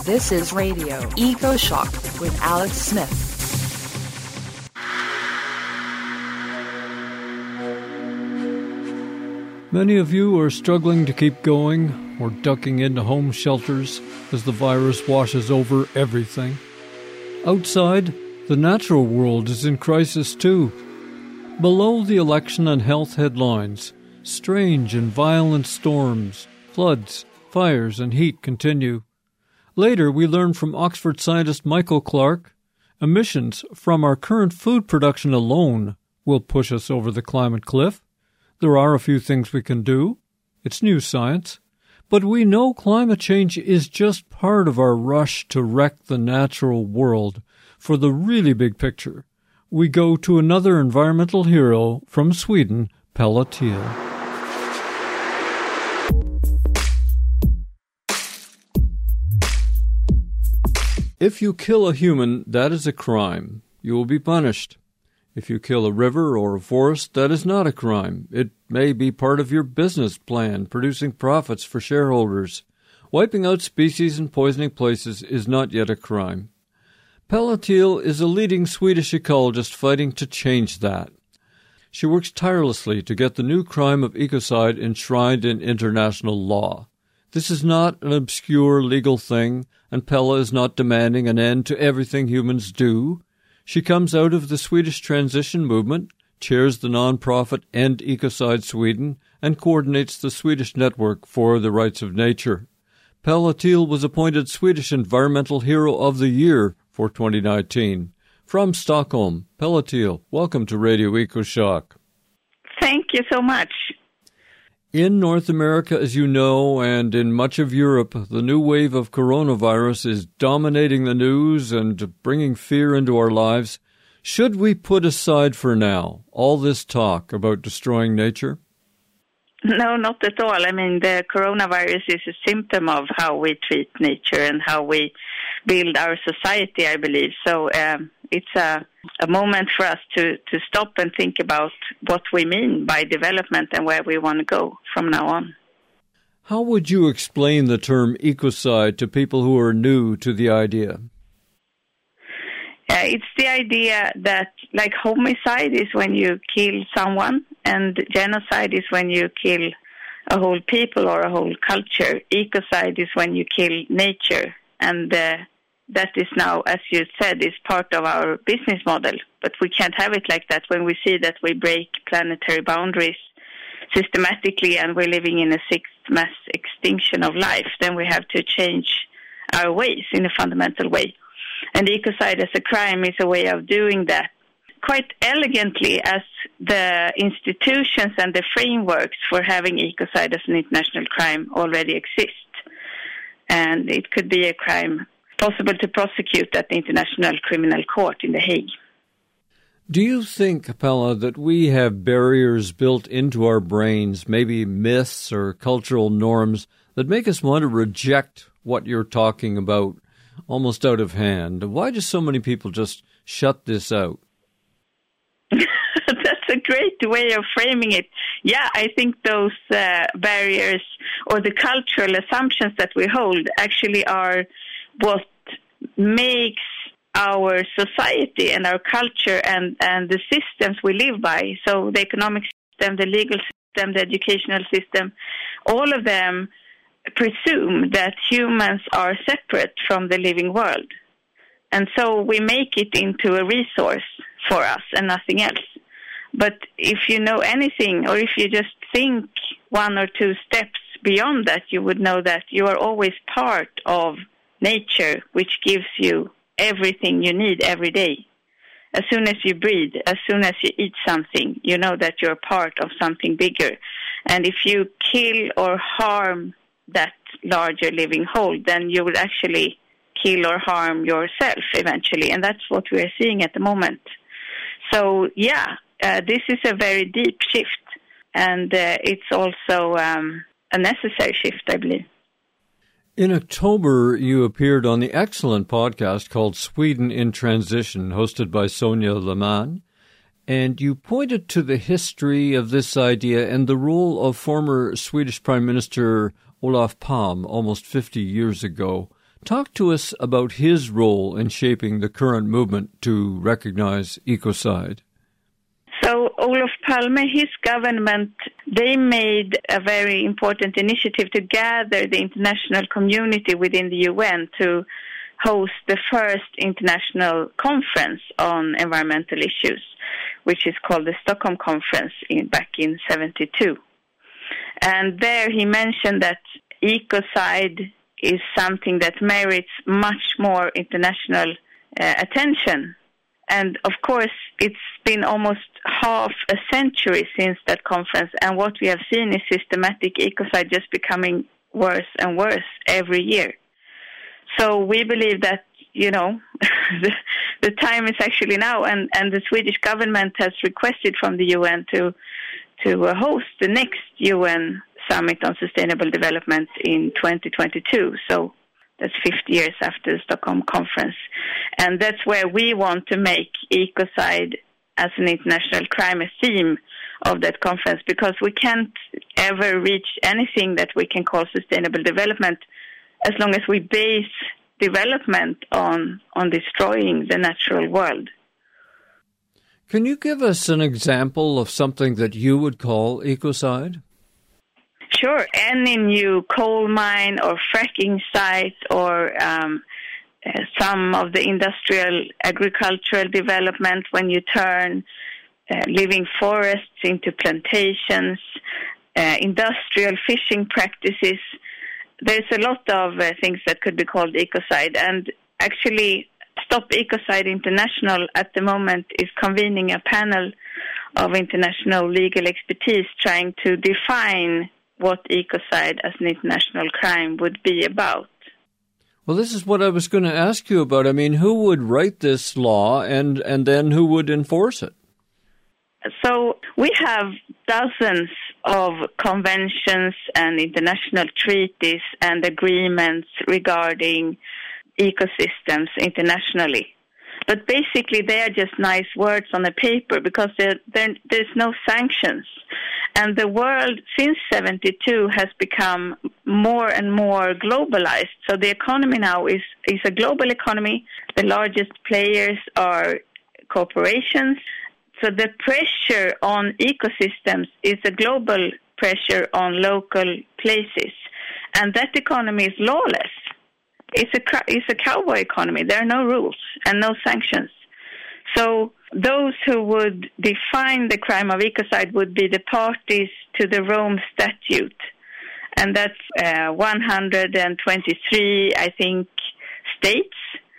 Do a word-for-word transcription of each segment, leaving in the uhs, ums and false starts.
This is Radio Eco Shock with Alex Smith. Many of you are struggling to keep going or ducking into home shelters as the virus washes over everything. Outside, the natural world is in crisis too. Below the election and health headlines, strange and violent storms, floods, fires, and heat continue. Later, we learn from Oxford scientist Michael Clark, emissions from our current food production alone will push us over the climate cliff. There are a few things we can do. It's new science. But we know climate change is just part of our rush to wreck the natural world. For the really big picture, we go to another environmental hero from Sweden, Pella Thiel. If you kill a human, that is a crime. You will be punished. If you kill a river or a forest, that is not a crime. It may be part of your business plan, producing profits for shareholders. Wiping out species and poisoning places is not yet a crime. Pella Thiel is a leading Swedish ecologist fighting to change that. She works tirelessly to get the new crime of ecocide enshrined in international law. This is not an obscure legal thing, and Pella is not demanding an end to everything humans do. She comes out of the Swedish transition movement, chairs the non-profit End Ecocide Sweden, and coordinates the Swedish Network for the Rights of Nature. Pella Thiel was appointed Swedish Environmental Hero of the Year for twenty nineteen. From Stockholm, Pella Thiel, welcome to Radio EcoShock. Thank you so much. In North America, as you know, and in much of Europe, the new wave of coronavirus is dominating the news and bringing fear into our lives. Should we put aside for now all this talk about destroying nature? No, not at all. I mean, the coronavirus is a symptom of how we treat nature and how we build our society, I believe. So um, it's a, a moment for us to, to stop and think about what we mean by development and where we want to go from now on. How would you explain the term ecocide to people who are new to the idea? Uh, it's the idea that, like, homicide is when you kill someone, and genocide is when you kill a whole people or a whole culture. Ecocide is when you kill nature, and uh, that is now, as you said, is part of our business model. But we can't have it like that when we see that we break planetary boundaries systematically and we're living in a sixth mass extinction of life. Then we have to change our ways in a fundamental way. And ecocide as a crime is a way of doing that quite elegantly, as the institutions and the frameworks for having ecocide as an international crime already exist. And it could be a crime possible to prosecute at the International Criminal Court in The Hague. Do you think, Pella, that we have barriers built into our brains, maybe myths or cultural norms, that make us want to reject what you're talking about almost out of hand? Why do so many people just shut this out? That's a great way of framing it. Yeah, I think those uh, barriers or the cultural assumptions that we hold actually are what makes our society and our culture and, and the systems we live by. So the economic system, the legal system, the educational system, all of them presume that humans are separate from the living world. And so we make it into a resource for us and nothing else. But if you know anything, or if you just think one or two steps beyond that, you would know that you are always part of nature, which gives you everything you need every day. As soon as you breathe, as soon as you eat something, you know that you're part of something bigger. And if you kill or harm that larger living whole, then you will actually kill or harm yourself eventually. And that's what we are seeing at the moment. So, yeah, uh, this is a very deep shift. And uh, it's also um, a necessary shift, I believe. In October, you appeared on the excellent podcast called Sweden in Transition, hosted by Sonia Leman, and you pointed to the history of this idea and the role of former Swedish Prime Minister Olof Palme almost fifty years ago. Talk to us about his role in shaping the current movement to recognize ecocide. So Olof Palme, his government, they made a very important initiative to gather the international community within the U N to host the first international conference on environmental issues, which is called the Stockholm Conference in, back in seventy-two. And there he mentioned that ecocide is something that merits much more international uh, attention. And of course, it's been almost half a century since that conference, and what we have seen is systematic ecocide just becoming worse and worse every year. So we believe that, you know, the, the time is actually now, and, and the Swedish government has requested from the U N to to uh, host the next U N Summit on Sustainable Development in twenty twenty-two. So that's fifty years after the Stockholm Conference. And that's where we want to make ecocide as an international crime a theme of that conference, because we can't ever reach anything that we can call sustainable development as long as we base development on, on destroying the natural world. Can you give us an example of something that you would call ecocide? Sure. Any new coal mine or fracking site or um, uh, some of the industrial agricultural development, when you turn uh, living forests into plantations, uh, industrial fishing practices, there's a lot of uh, things that could be called ecocide. And actually, Stop Ecocide International at the moment is convening a panel of international legal expertise trying to define what ecocide as an international crime would be about. Well, this is what I was going to ask you about. I mean, who would write this law and, and then who would enforce it? So we have dozens of conventions and international treaties and agreements regarding ecosystems internationally. But basically, they are just nice words on a paper because they're, they're, there's no sanctions. And the world, since seventy-two, has become more and more globalized. So the economy now is, is a global economy. The largest players are corporations. So the pressure on ecosystems is a global pressure on local places. And that economy is lawless. It's a, it's a cowboy economy. There are no rules and no sanctions. So those who would define the crime of ecocide would be the parties to the Rome Statute. And that's uh, one hundred twenty-three, I think, states.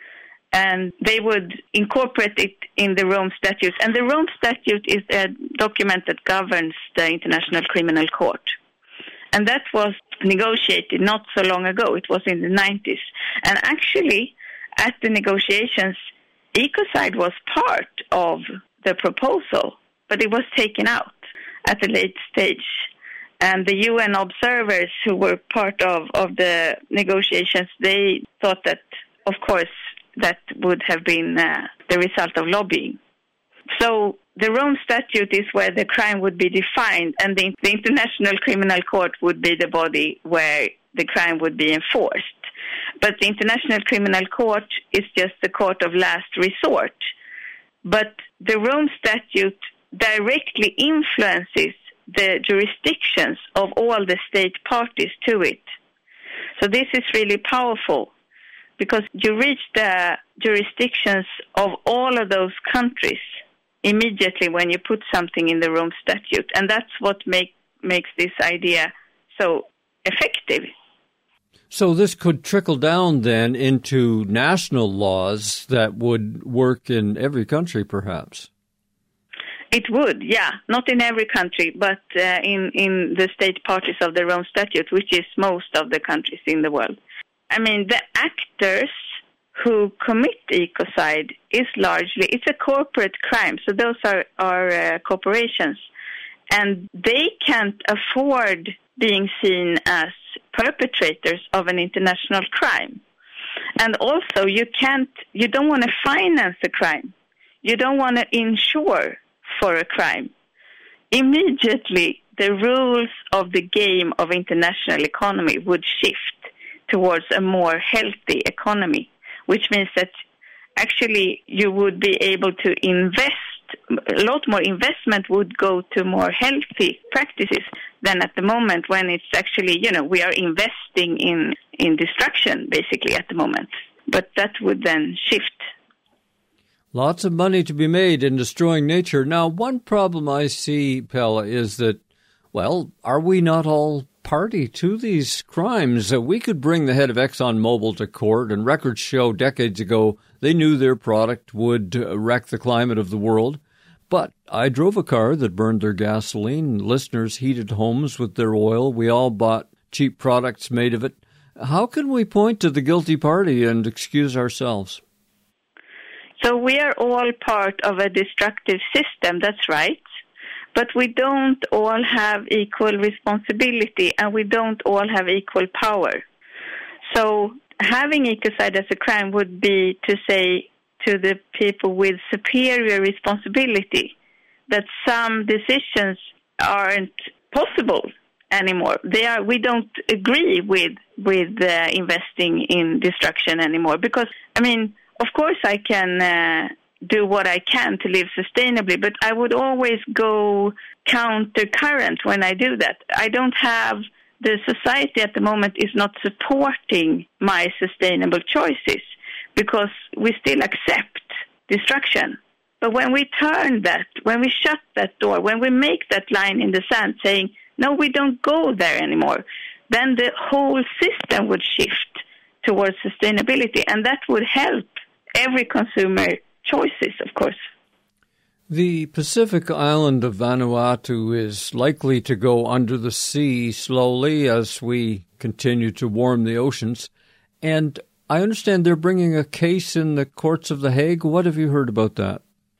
And they would incorporate it in the Rome Statute. And the Rome Statute is a document that governs the International Criminal Court. And that was negotiated not so long ago. It was in the nineties. And actually, at the negotiations, ecocide was part of the proposal, but it was taken out at a late stage. And the U N observers who were part of, of the negotiations, they thought that, of course, that would have been uh, the result of lobbying. So the Rome Statute is where the crime would be defined, and the, the International Criminal Court would be the body where the crime would be enforced. But the International Criminal Court is just the court of last resort. But the Rome Statute directly influences the jurisdictions of all the state parties to it. So this is really powerful, because you reach the jurisdictions of all of those countries immediately when you put something in the Rome Statute. And that's what make, makes this idea so effective. So this could trickle down then into national laws that would work in every country, perhaps. It would, yeah. Not in every country, but uh, in, in the state parties of the Rome Statute, which is most of the countries in the world. I mean, the actors who commit ecocide is largely, it's a corporate crime. So those are, are uh, corporations. And they can't afford being seen as perpetrators of an international crime. And also, you can't, you don't want to finance a crime. You don't want to insure for a crime. Immediately, the rules of the game of international economy would shift. towards a more healthy economy, which means that actually you would be able to invest, a lot more investment would go to more healthy practices than at the moment when it's actually, you know, we are investing in, in destruction basically at the moment. But that would then shift. Lots of money to be made in destroying nature. Now, one problem I see, Pelle, is that, well, are we not all party to these crimes? Uh, we could bring the head of ExxonMobil to court, and records show decades ago they knew their product would uh, wreck the climate of the world. But I drove a car that burned their gasoline. Listeners heated homes with their oil. We all bought cheap products made of it. How can we point to the guilty party and excuse ourselves? So we are all part of a destructive system, that's right. But we don't all have equal responsibility, and we don't all have equal power. So having ecocide as a crime would be to say to the people with superior responsibility that some decisions aren't possible anymore. They are. We don't agree with with uh, investing in destruction anymore because, I mean, of course I can uh, do what I can to live sustainably, but I would always go counter current when I do that. I don't have, the society at the moment is not supporting my sustainable choices because we still accept destruction. But when we turn that, when we shut that door, when we make that line in the sand saying, no, we don't go there anymore, then the whole system would shift towards sustainability, and that would help every consumer choices, of course. The Pacific island of Vanuatu is likely to go under the sea slowly as we continue to warm the oceans. And I understand they're bringing a case in the courts of The Hague. What have you heard about that?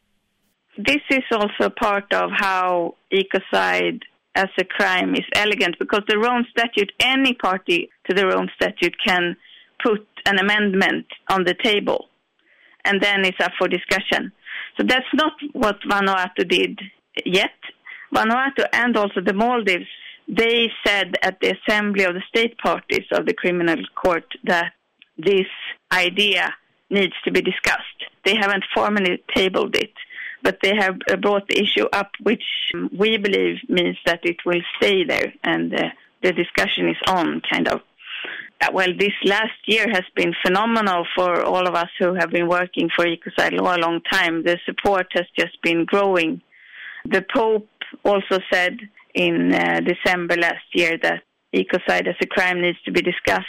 This is also part of how ecocide as a crime is elegant, because the Rome Statute, any party to the Rome Statute can put an amendment on the table, and then it's up for discussion. So that's not what Vanuatu did yet. Vanuatu and also the Maldives, they said at the Assembly of the State Parties of the Criminal Court that this idea needs to be discussed. They haven't formally tabled it, but they have brought the issue up, which we believe means that it will stay there, and uh, the discussion is on, kind of. Well, this last year has been phenomenal for all of us who have been working for ecocide law a long time. The support has just been growing. The Pope also said in uh, December last year that ecocide as a crime needs to be discussed.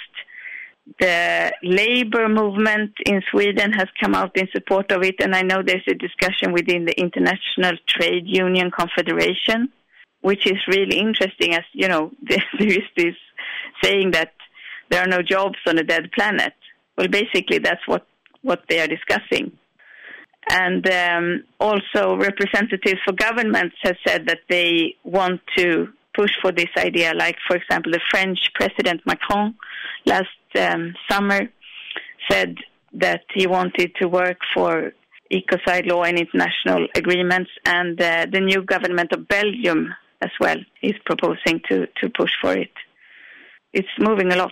The labor movement in Sweden has come out in support of it, and I know there's a discussion within the International Trade Union Confederation, which is really interesting, as, you know, there is this saying that there are no jobs on a dead planet. Well, basically, that's what, what they are discussing. And um, also representatives for governments have said that they want to push for this idea, like, for example, the French President Macron last um, summer said that he wanted to work for ecocide law and international agreements, and uh, the new government of Belgium as well is proposing to, to push for it. It's moving a lot.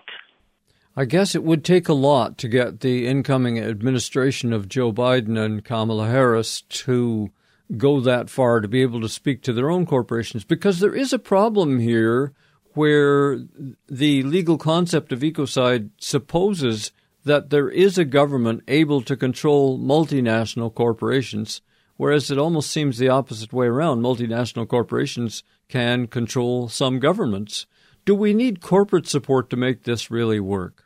I guess it would take a lot to get the incoming administration of Joe Biden and Kamala Harris to go that far to be able to speak to their own corporations, because there is a problem here where the legal concept of ecocide supposes that there is a government able to control multinational corporations, whereas it almost seems the opposite way around. Multinational corporations can control some governments. Do we need corporate support to make this really work?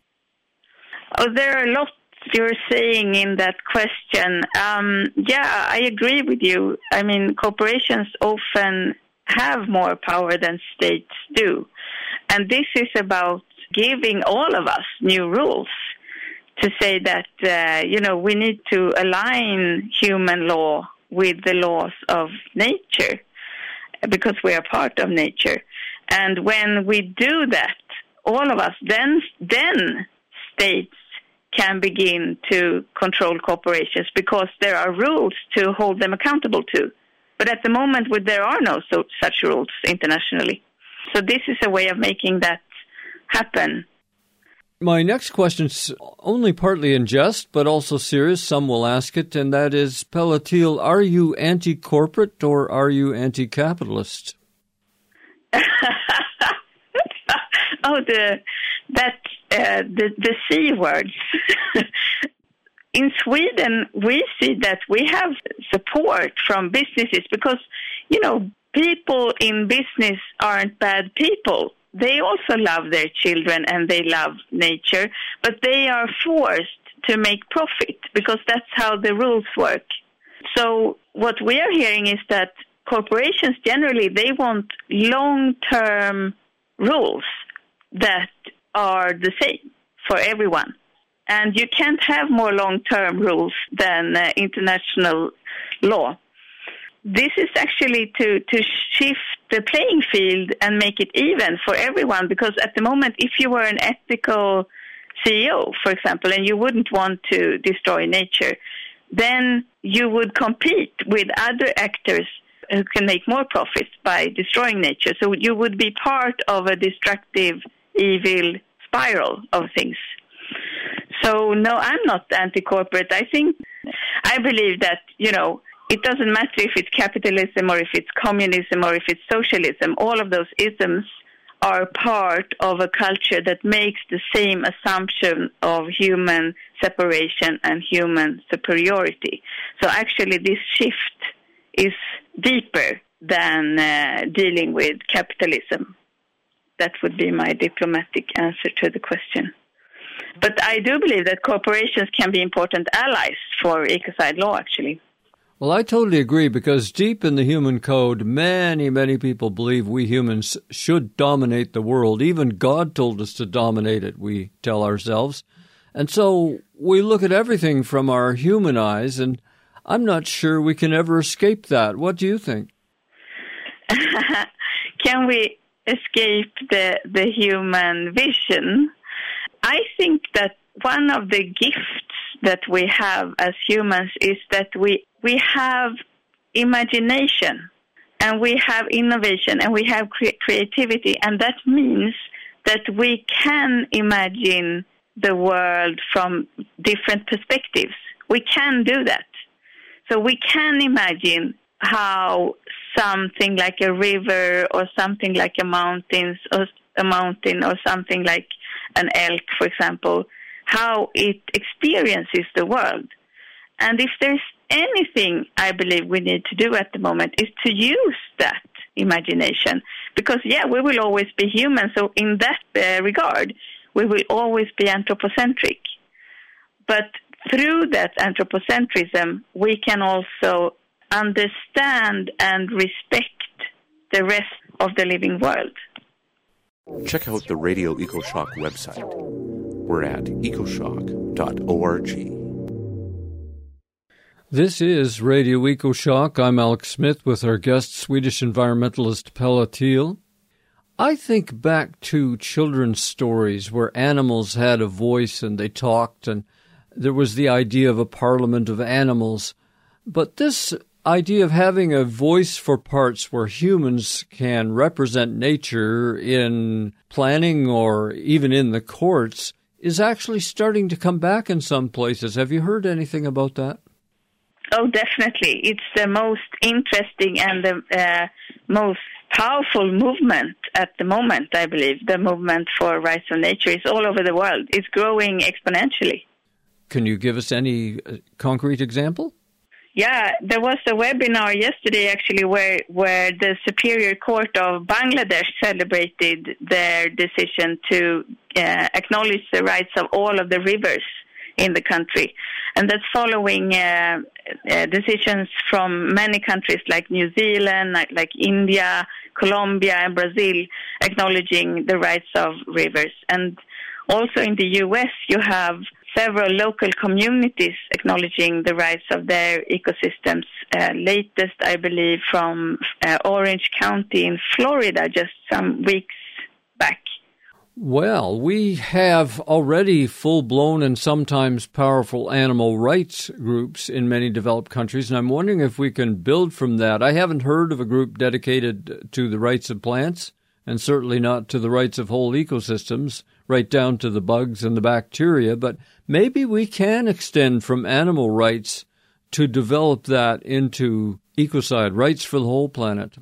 Oh, there are lots you're saying in that question. Um, yeah, I agree with you. I mean, corporations often have more power than states do. And this is about giving all of us new rules to say that, uh, you know, we need to align human law with the laws of nature because we are part of nature. And when we do that, all of us, then then states can begin to control corporations because there are rules to hold them accountable to. But at the moment, there are no so, such rules internationally. So this is a way of making that happen. My next question's only partly in jest, but also serious. Some will ask it, and that is, Pelletier, are you anti-corporate or are you anti-capitalist? oh, the that uh, the the C words. In Sweden, we see that we have support from businesses because, you know, people in business aren't bad people. They also love their children and they love nature, but they are forced to make profit because that's how the rules work. So what we are hearing is that corporations generally, they want long-term rules that are the same for everyone. And you can't have more long-term rules than uh, international law. This is actually to, to shift the playing field and make it even for everyone, because at the moment, if you were an ethical C E O, for example, and you wouldn't want to destroy nature, then you would compete with other actors who can make more profits by destroying nature. So you would be part of a destructive, evil spiral of things. So, no, I'm not anti-corporate. I think, I believe that, you know, it doesn't matter if it's capitalism or if it's communism or if it's socialism. All of those isms are part of a culture that makes the same assumption of human separation and human superiority. So actually this shift is deeper than uh, dealing with capitalism. That would be my diplomatic answer to the question. But I do believe that corporations can be important allies for ecocide law, actually. Well, I totally agree, because deep in the human code, many, many people believe we humans should dominate the world. Even God told us to dominate it, we tell ourselves. And so we look at everything from our human eyes, and I'm not sure we can ever escape that. What do you think? Can we escape the, the human vision? I think that one of the gifts that we have as humans is that we we have imagination and we have innovation and we have cre- creativity, and that means that we can imagine the world from different perspectives. We can do that. So we can imagine how something like a river or something like a mountains or a mountain or something like an elk, for example, how it experiences the world. And if there's anything I believe we need to do at the moment is to use that imagination. Because, yeah, we will always be human. So in that uh, regard, we will always be anthropocentric. But through that anthropocentrism, we can also understand and respect the rest of the living world. Check out the Radio EcoShock website. We're at ecoshock dot org. This is Radio EcoShock. I'm Alex Smith with our guest, Swedish environmentalist Pelletier. I think back to children's stories where animals had a voice and they talked, and there was the idea of a parliament of animals. But this idea of having a voice for parts where humans can represent nature in planning or even in the courts is actually starting to come back in some places. Have you heard anything about that? Oh, definitely. It's the most interesting and the uh, most powerful movement at the moment, I believe. The movement for rights of nature is all over the world. It's growing exponentially. Can you give us any uh, concrete example? Yeah, there was a webinar yesterday, actually, where, where the Superior Court of Bangladesh celebrated their decision to uh, acknowledge the rights of all of the rivers in the country. And that's following uh, uh, decisions from many countries like New Zealand, like, like India, Colombia, and Brazil, acknowledging the rights of rivers. And also in the U S, you have several local communities acknowledging the rights of their ecosystems. Uh, latest, I believe, from uh, Orange County in Florida just some weeks back. Well, we have already full-blown and sometimes powerful animal rights groups in many developed countries, and I'm wondering if we can build from that. I haven't heard of a group dedicated to the rights of plants, and certainly not to the rights of whole ecosystems. right down to the bugs and the bacteria, but maybe we can extend from animal rights to develop that into ecocide rights for the whole planet.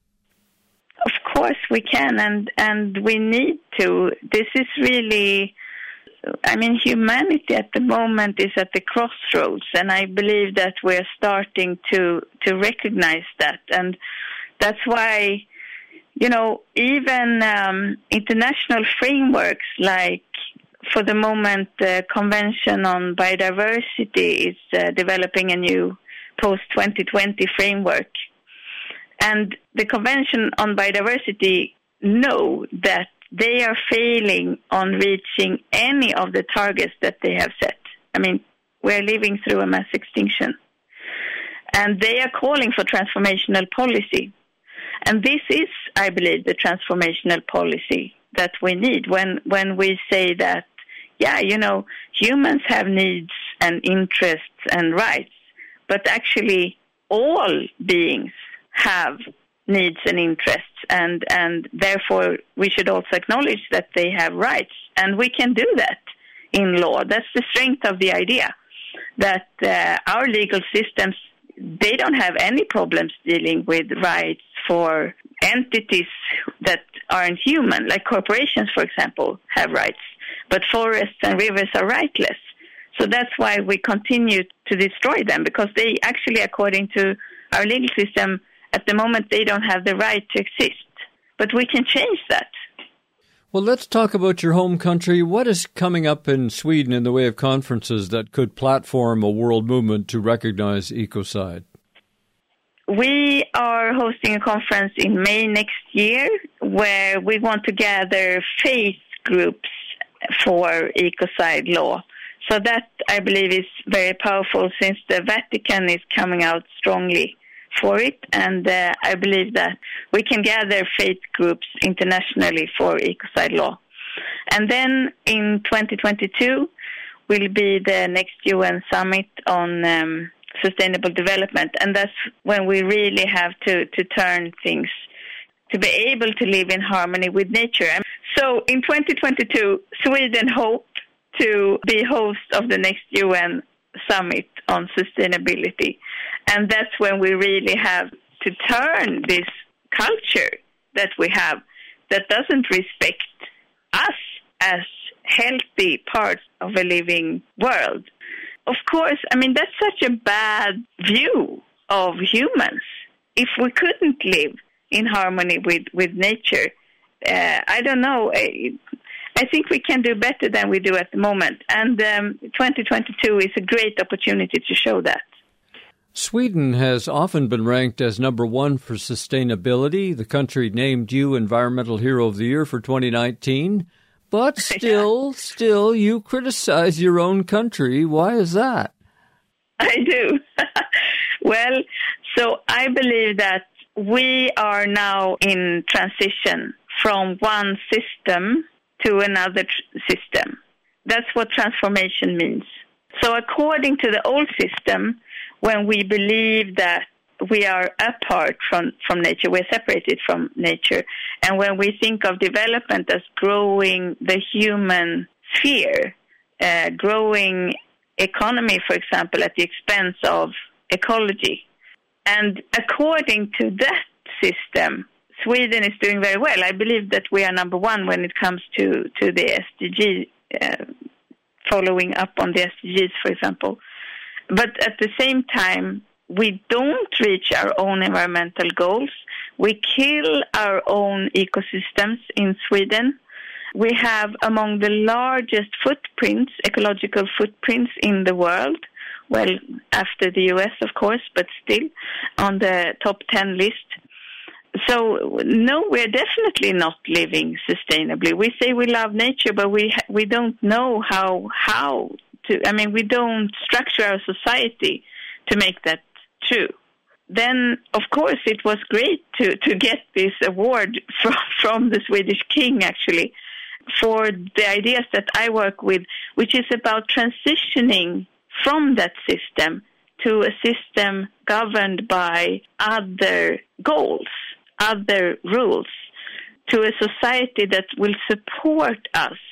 Of course we can, and, and we need to. This is really, I mean, humanity at the moment is at the crossroads, and I believe that we're starting to, to recognize that. And that's why, you know, even um, international frameworks like, for the moment, the Convention on Biodiversity is uh, developing a new post twenty twenty framework. And the Convention on Biodiversity know that they are failing on reaching any of the targets that they have set. I mean, we're living through a mass extinction. And they are calling for transformational policy. And this is, I believe, the transformational policy that we need when, when we say that, yeah, you know, humans have needs and interests and rights, but actually all beings have needs and interests, and, and therefore we should also acknowledge that they have rights. And we can do that in law. That's the strength of the idea, that uh, our legal systems, they don't have any problems dealing with rights for entities that aren't human, like corporations, for example, have rights. But forests and rivers are rightless. So that's why we continue to destroy them, because they actually, according to our legal system, at the moment, they don't have the right to exist. But we can change that. Well, let's talk about your home country. What is coming up in Sweden in the way of conferences that could platform a world movement to recognize ecocide? We are hosting a conference in May next year where we want to gather faith groups for ecocide law. So that, I believe, is very powerful since the Vatican is coming out strongly for it. And uh, I believe that we can gather faith groups internationally for ecocide law. And then in twenty twenty-two will be the next U N summit on um, sustainable development. And that's when we really have to, to turn things to be able to live in harmony with nature. So in twenty twenty-two, Sweden hopes to be host of the next U N summit on sustainability. And that's when we really have to turn this culture that we have that doesn't respect us as healthy parts of a living world. Of course, I mean, that's such a bad view of humans. If we couldn't live in harmony with, with nature, uh, I don't know. I, I think we can do better than we do at the moment. And um, twenty twenty-two is a great opportunity to show that. Sweden has often been ranked as number one for sustainability. The country named you Environmental Hero of the Year for twenty nineteen. But still, yeah. still, you criticize your own country. Why is that? I do. Well, so I believe that we are now in transition from one system to another tr- system. That's what transformation means. So according to the old system, when we believe that we are apart from, from nature, we're separated from nature, and when we think of development as growing the human sphere, uh, growing economy, for example, at the expense of ecology. And according to that system, Sweden is doing very well. I believe that we are number one when it comes to, to the S D G, uh, following up on the S D Gs, for example. But at the same time, we don't reach our own environmental goals. We kill our own ecosystems in Sweden. We have among the largest footprints, ecological footprints in the world. Well, after the U S, of course, but still on the top ten list. So, no, we're definitely not living sustainably. We say we love nature, but we ha- we don't know how how to. I mean, we don't structure our society to make that true. Then, of course, it was great to, to get this award from, from the Swedish king, actually, for the ideas that I work with, which is about transitioning from that system to a system governed by other goals, other rules, to a society that will support us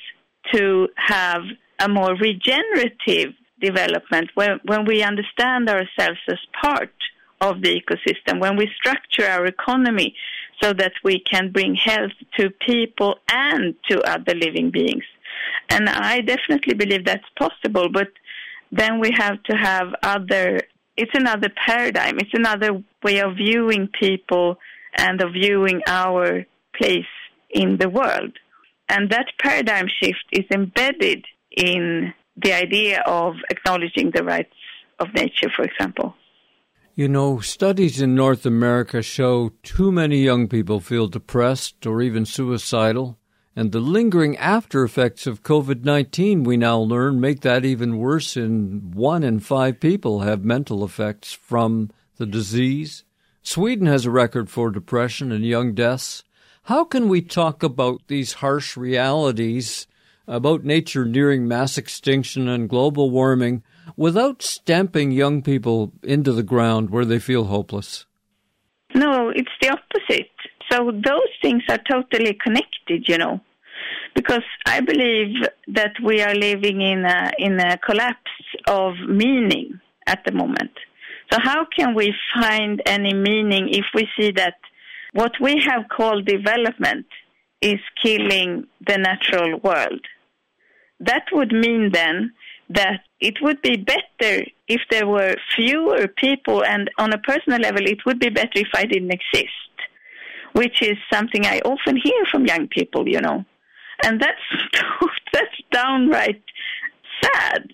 to have a more regenerative development when, when we understand ourselves as part of the ecosystem, when we structure our economy so that we can bring health to people and to other living beings. And I definitely believe that's possible, but then we have to have other, it's another paradigm, it's another way of viewing people and of viewing our place in the world. And that paradigm shift is embedded in the idea of acknowledging the rights of nature, for example. You know, studies in North America show too many young people feel depressed or even suicidal, and the lingering after effects of COVID nineteen, we now learn, make that even worse. In one in five people have mental effects from the disease. Sweden has a record for depression and young deaths. How can we talk about these harsh realities about nature nearing mass extinction and global warming without stamping young people into the ground where they feel hopeless? No, it's the opposite. So those things are totally connected, you know, because I believe that we are living in a, in a collapse of meaning at the moment. So how can we find any meaning if we see that what we have called development is killing the natural world? That would mean then that it would be better if there were fewer people, and on a personal level, it would be better if I didn't exist, which is something I often hear from young people, you know. And that's that's downright sad.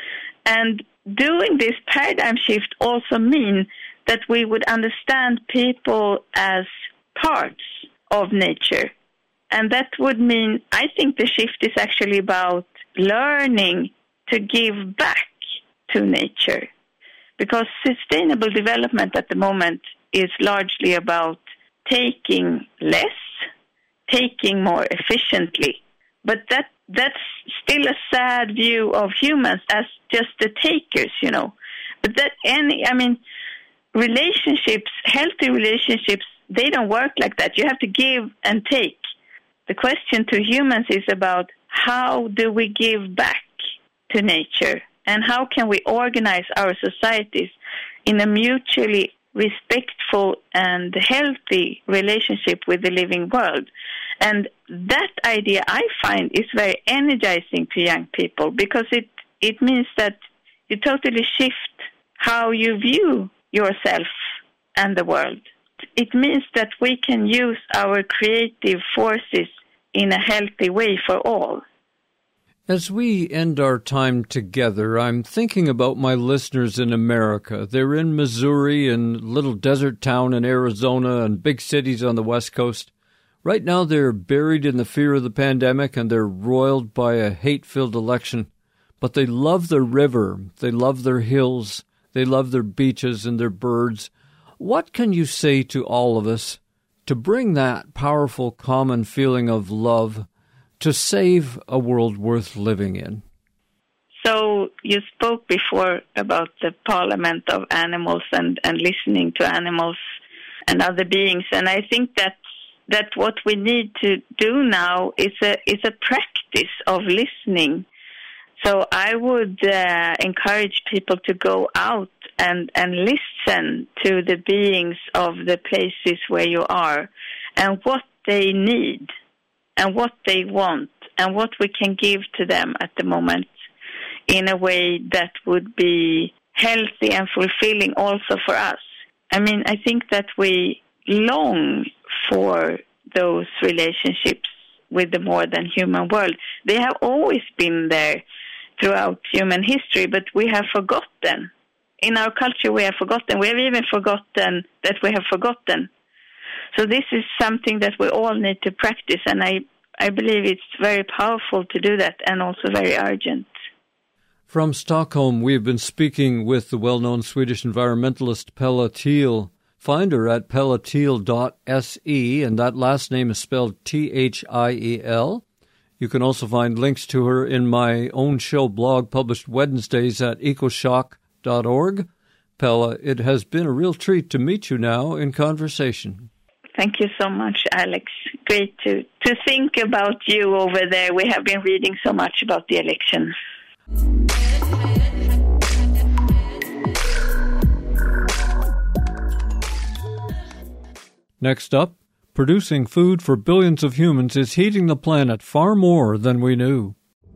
And doing this paradigm shift also means that we would understand people as parts of nature. And that would mean, I think the shift is actually about learning to give back to nature. Because sustainable development at the moment is largely about taking less, taking more efficiently. But that that's still a sad view of humans as just the takers, you know. But that any, I mean, relationships, healthy relationships, they don't work like that. You have to give and take. The question to humans is about how do we give back to nature, and how can we organize our societies in a mutually respectful and healthy relationship with the living world. And that idea, I find, is very energizing to young people, because it, it means that you totally shift how you view yourself and the world. It means that we can use our creative forces in a healthy way for all. As we end our time together, I'm thinking about my listeners in America. They're in Missouri and little desert town in Arizona and big cities on the West Coast. Right now they're buried in the fear of the pandemic and they're roiled by a hate-filled election. But they love their river, they love their hills, they love their beaches and their birds. What can you say to all of us to bring that powerful common feeling of love to save a world worth living in? So you spoke before about the parliament of animals and, and listening to animals and other beings. And I think that that what we need to do now is a is a practice of listening. So I would uh, encourage people to go out and, and listen to the beings of the places where you are and what they need and what they want, and what we can give to them at the moment in a way that would be healthy and fulfilling also for us. I mean, I think that we long for those relationships with the more than human world. They have always been there throughout human history, but we have forgotten. In our culture, we have forgotten. We have even forgotten that we have forgotten. So this is something that we all need to practice, and I, I believe it's very powerful to do that and also very urgent. From Stockholm, we have been speaking with the well-known Swedish environmentalist Pella Thiel. Find her at pella thiel dot s e, and that last name is spelled T H I E L. You can also find links to her in my own show blog published Wednesdays at ecoshock dot org. Pella, it has been a real treat to meet you now in conversation. Thank you so much, Alex. Great to, to think about you over there. We have been reading so much about the election. Next up, producing food for billions of humans is heating the planet far more than we knew.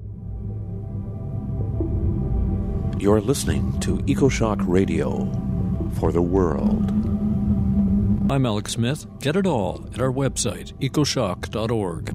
You're listening to EcoShock Radio for the world. I'm Alex Smith. Get it all at our website, ecoshock dot org.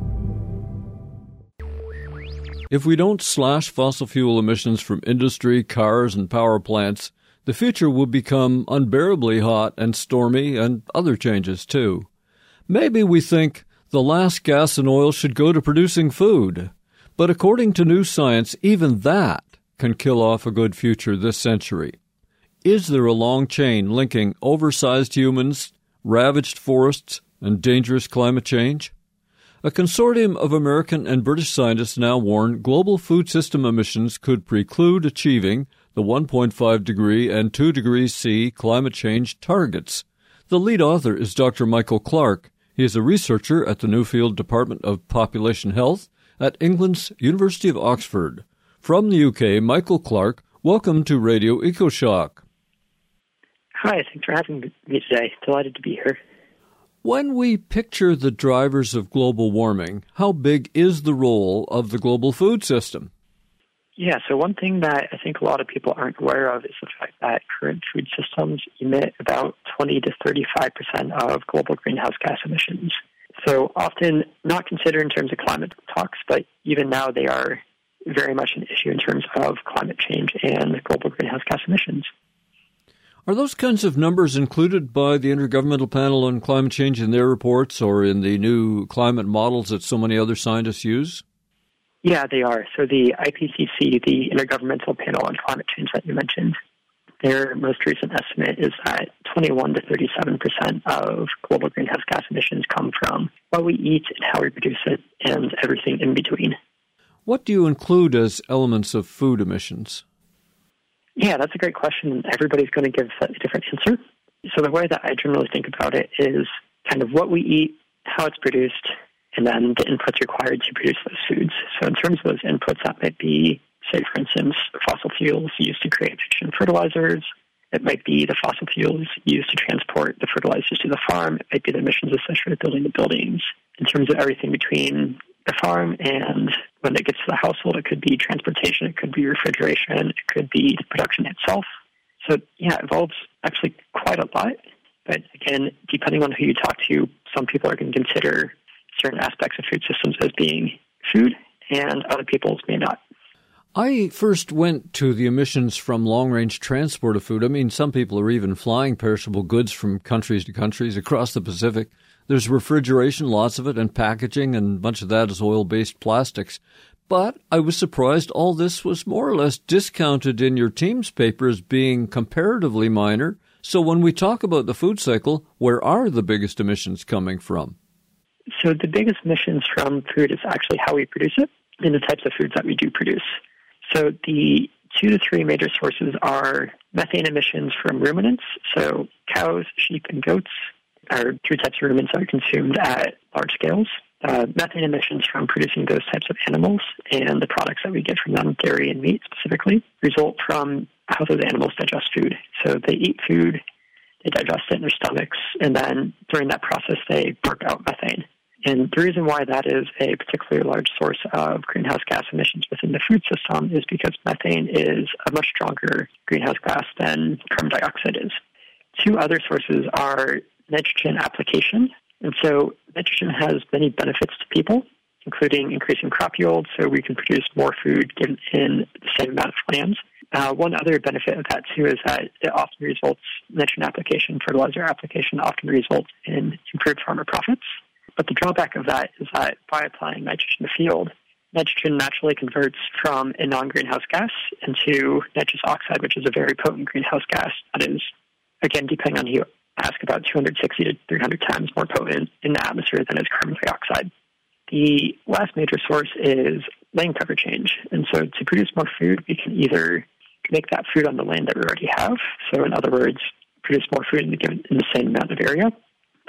If we don't slash fossil fuel emissions from industry, cars, and power plants, the future will become unbearably hot and stormy, and other changes too. Maybe we think the last gas and oil should go to producing food, but according to new science, even that can kill off a good future this century. Is there a long chain linking oversized humans, ravaged forests, and dangerous climate change? A consortium of American and British scientists now warn global food system emissions could preclude achieving the one point five degree and two degrees C climate change targets. The lead author is Doctor Michael Clarke. He is a researcher at the Newfield Department of Population Health at England's University of Oxford. From the U K, Michael Clarke, welcome to Radio EcoShock. Hi, thanks for having me today. Delighted to be here. When we picture the drivers of global warming, how big is the role of the global food system? Yeah, so one thing that I think a lot of people aren't aware of is the fact that current food systems emit about twenty to thirty-five percent of global greenhouse gas emissions. So often not considered in terms of climate talks, but even now they are very much an issue in terms of climate change and global greenhouse gas emissions. Are those kinds of numbers included by the Intergovernmental Panel on Climate Change in their reports or in the new climate models that so many other scientists use? Yeah, they are. So the I P C C, the Intergovernmental Panel on Climate Change that you mentioned, their most recent estimate is that twenty-one to thirty-seven percent of global greenhouse gas emissions come from what we eat and how we produce it and everything in between. What do you include as elements of food emissions? Yeah, that's a great question. Everybody's going to give a different answer. So the way that I generally think about it is kind of what we eat, how it's produced, and then the inputs required to produce those foods. So in terms of those inputs, that might be, say, for instance, fossil fuels used to create nitrogen fertilizers. It might be the fossil fuels used to transport the fertilizers to the farm. It might be the emissions associated with building the buildings. In terms of everything between the farm and when it gets to the household, it could be transportation, it could be refrigeration, it could be the production itself. So, yeah, it involves actually quite a lot. But again, depending on who you talk to, some people are going to consider certain aspects of food systems as being food, and other people's may not. I first went to the emissions from long-range transport of food. I mean, some people are even flying perishable goods from countries to countries across the Pacific. There's refrigeration, lots of it, and packaging, and a bunch of that is oil-based plastics. But I was surprised all this was more or less discounted in your team's paper as being comparatively minor. So when we talk about the food cycle, where are the biggest emissions coming from? So the biggest emissions from food is actually how we produce it and the types of foods that we do produce. So the two to three major sources are methane emissions from ruminants, so cows, sheep, and goats are three types of ruminants that are consumed at large scales. Uh, methane emissions from producing those types of animals and the products that we get from them, dairy and meat specifically, result from how those animals digest food. So they eat food, they digest it in their stomachs, and then during that process they work out methane. And the reason why that is a particularly large source of greenhouse gas emissions within the food system is because methane is a much stronger greenhouse gas than carbon dioxide is. Two other sources are nitrogen application. And so nitrogen has many benefits to people, including increasing crop yield, so we can produce more food given in the same amount of lands. Uh, one other benefit of that, too, is that it often results, nitrogen application, fertilizer application often results in improved farmer profits. But the drawback of that is that by applying nitrogen in the field, nitrogen naturally converts from a non-greenhouse gas into nitrous oxide, which is a very potent greenhouse gas that is, again, depending on who you ask, about two hundred sixty to three hundred times more potent in the atmosphere than is carbon dioxide. The last major source is land cover change. And so to produce more food, we can either make that food on the land that we already have. So in other words, produce more food in the, given, in the same amount of area.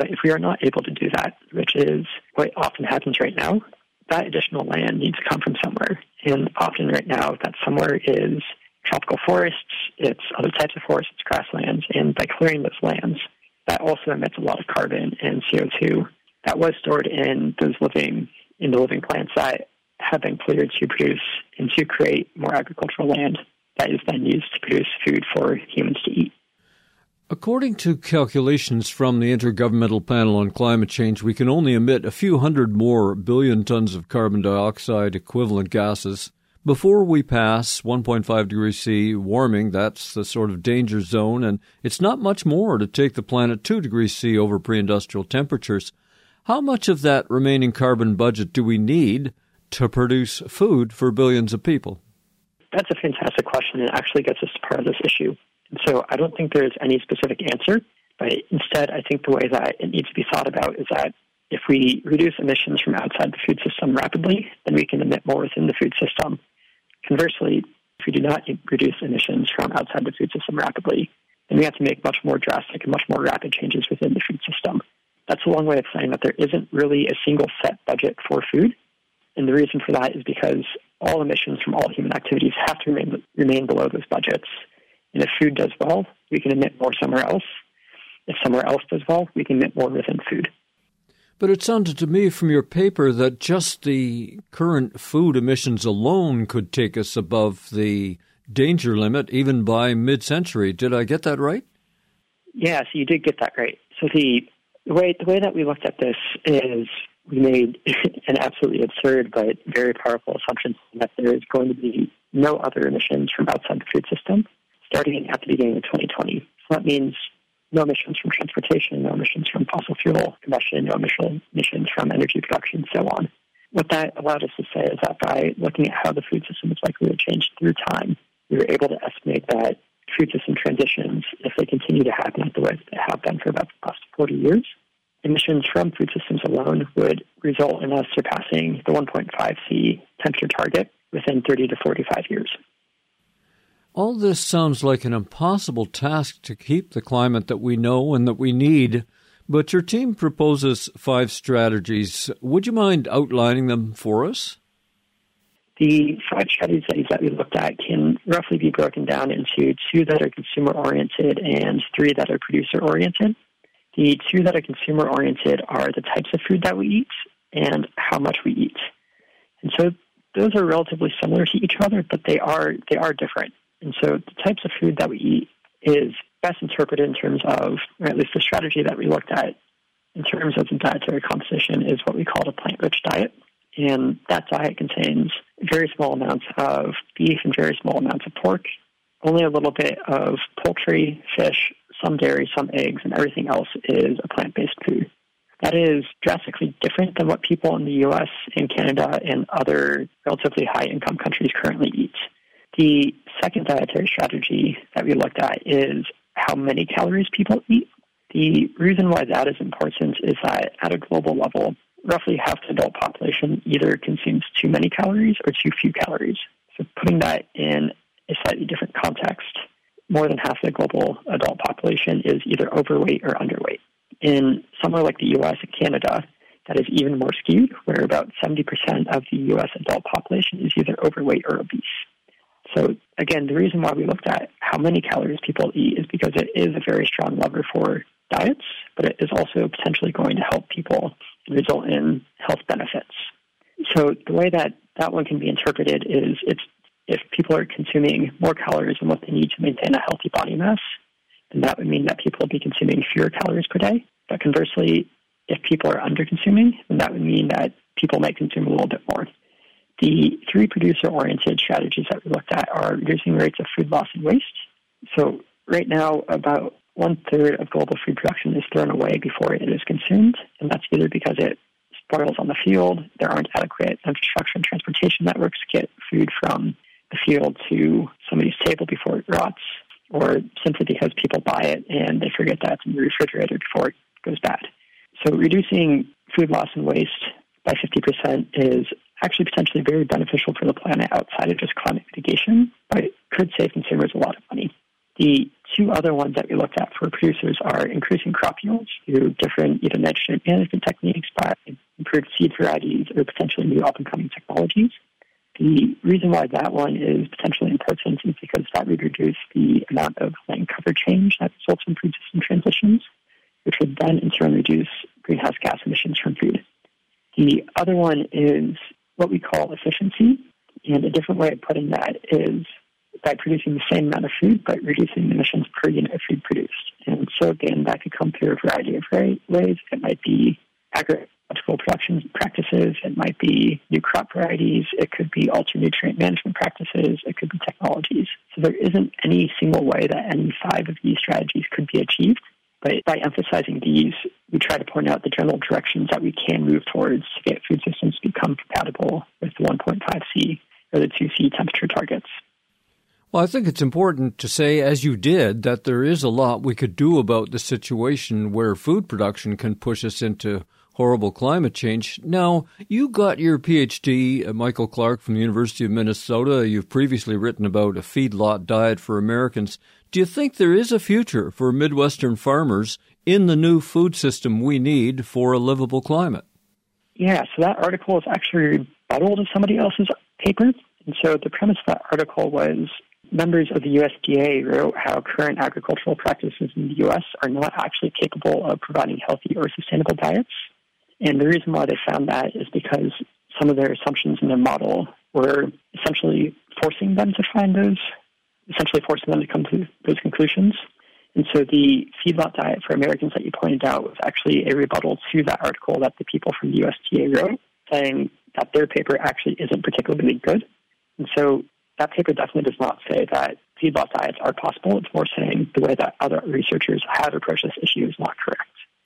But if we are not able to do that, which is what often happens right now, that additional land needs to come from somewhere. And often right now, that somewhere is tropical forests, it's other types of forests, it's grasslands. And by clearing those lands, that also emits a lot of carbon and C O two that was stored in those living, in the living plants that have been cleared to produce and to create more agricultural land that is then used to produce food for humans to eat. According to calculations from the Intergovernmental Panel on Climate Change, we can only emit a few hundred more billion tons of carbon dioxide equivalent gases before we pass one point five degrees C warming. That's the sort of danger zone, and it's not much more to take the planet two degrees C over pre-industrial temperatures. How much of that remaining carbon budget do we need to produce food for billions of people? That's a fantastic question, and it actually gets us to part of this issue. And so I don't think there's any specific answer, but instead I think the way that it needs to be thought about is that if we reduce emissions from outside the food system rapidly, then we can emit more within the food system. Conversely, if we do not reduce emissions from outside the food system rapidly, then we have to make much more drastic and much more rapid changes within the food system. That's a long way of saying that there isn't really a single set budget for food. And the reason for that is because all emissions from all human activities have to remain, remain below those budgets. And if food does well, we can emit more somewhere else. If somewhere else does well, we can emit more within food. But it sounded to me from your paper that just the current food emissions alone could take us above the danger limit even by mid-century. Did I get that right? Yeah, so you did get that right. So the, the way the way that we looked at this is we made an absolutely absurd but very powerful assumption that there is going to be no other emissions from outside the food system starting at the beginning of twenty twenty. So that means no emissions from transportation, no emissions from fossil fuel combustion, no emissions from energy production, and so on. What that allowed us to say is that by looking at how the food system is likely to change through time, we were able to estimate that food system transitions, if they continue to happen at the way that they have been for about the past forty years, emissions from food systems alone would result in us surpassing the one point five C temperature target within thirty to forty-five years. All this sounds like an impossible task to keep the climate that we know and that we need, but your team proposes five strategies. Would you mind outlining them for us? The five strategies that we looked at can roughly be broken down into two that are consumer-oriented and three that are producer-oriented. The two that are consumer-oriented are the types of food that we eat and how much we eat. And so those are relatively similar to each other, but they are they are different. And so the types of food that we eat is best interpreted in terms of, or at least the strategy that we looked at in terms of the dietary composition is what we call a plant-rich diet. And that diet contains very small amounts of beef and very small amounts of pork, only a little bit of poultry, fish, some dairy, some eggs, and everything else is a plant-based food. That is drastically different than what people in the U S and Canada and other relatively high-income countries currently eat. The second dietary strategy that we looked at is how many calories people eat. The reason why that is important is that at a global level, roughly half the adult population either consumes too many calories or too few calories. So putting that in a slightly different context, more than half the global adult population is either overweight or underweight. In somewhere like the U S and Canada, that is even more skewed, where about seventy percent of the U S adult population is either overweight or obese. So again, the reason why we looked at how many calories people eat is because it is a very strong lever for diets, but it is also potentially going to help people and result in health benefits. So the way that that one can be interpreted is it's if people are consuming more calories than what they need to maintain a healthy body mass, then that would mean that people will be consuming fewer calories per day. But conversely, if people are under-consuming, then that would mean that people might consume a little bit more. The three producer-oriented strategies that we looked at are reducing rates of food loss and waste. So right now, about one-third of global food production is thrown away before it is consumed, and that's either because it spoils on the field, there aren't adequate infrastructure and transportation networks to get food from the field to somebody's table before it rots, or simply because people buy it and they forget that it's in the refrigerator before it goes bad. So reducing food loss and waste by fifty percent is actually potentially very beneficial for the planet outside of just climate mitigation, but it could save consumers a lot of money. The two other ones that we looked at for producers are increasing crop yields through different either nitrogen management techniques, by improved seed varieties, or potentially new up-and-coming technologies. The reason why that one is potentially important is because that would reduce the amount of land cover change that results in food system transitions, which would then in turn reduce greenhouse gas emissions from food. The other one is what we call efficiency, and a different way of putting that is by producing the same amount of food, but reducing emissions per unit of food produced. And so again, that could come through a variety of ways. It might be agricultural production practices, it might be new crop varieties, it could be altered nutrient management practices, it could be technologies. So there isn't any single way that any five of these strategies could be achieved. But by emphasizing these, we try to point out the general directions that we can move towards to get food systems to become compatible with the one point five C or the two C temperature targets. Well, I think it's important to say, as you did, that there is a lot we could do about the situation where food production can push us into horrible climate change. Now, you got your P H D, uh, Michael Clark from the University of Minnesota. You've previously written about a feedlot diet for Americans. Do you think there is a future for Midwestern farmers in the new food system we need for a livable climate? Yeah, so that article is actually rebuttal to somebody else's paper. And so the premise of that article was members of the U S D A wrote how current agricultural practices in the U S are not actually capable of providing healthy or sustainable diets. And the reason why they found that is because some of their assumptions in their model were essentially forcing them to find those, essentially forcing them to come to those conclusions. And so the feedlot diet for Americans that you pointed out was actually a rebuttal to that article that the people from the U S D A wrote, saying that their paper actually isn't particularly good. And so that paper definitely does not say that feedlot diets are possible. It's more saying the way that other researchers have approached this issue is not correct.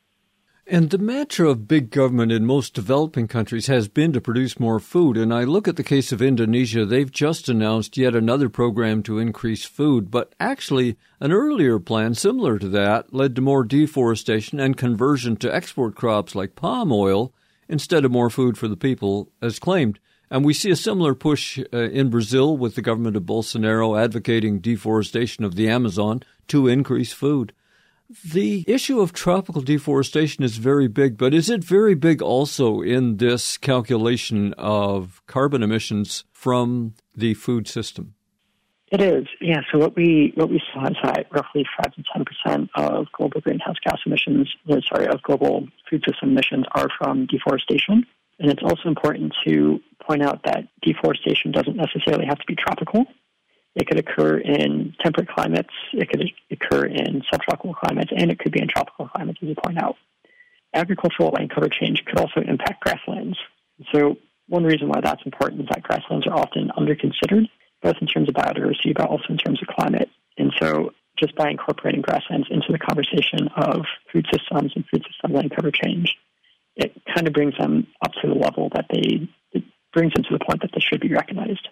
And the mantra of big government in most developing countries has been to produce more food. And I look at the case of Indonesia. They've just announced yet another program to increase food. But actually, an earlier plan similar to that led to more deforestation and conversion to export crops like palm oil instead of more food for the people, as claimed. And we see a similar push uh, in Brazil with the government of Bolsonaro advocating deforestation of the Amazon to increase food. The issue of tropical deforestation is very big, but is it very big also in this calculation of carbon emissions from the food system? It is, yeah. So what we what we saw is that roughly five to ten percent of global greenhouse gas emissions, no, sorry, of global food system emissions are from deforestation. And it's also important to point out that deforestation doesn't necessarily have to be tropical. It could occur in temperate climates, it could occur in subtropical climates, and it could be in tropical climates, as you point out. Agricultural land cover change could also impact grasslands. So one reason why that's important is that grasslands are often under-considered, both in terms of biodiversity, but also in terms of climate. And so just by incorporating grasslands into the conversation of food systems and food system land cover change, it kind of brings them up to the level that they, it brings them to the point that they should be recognized.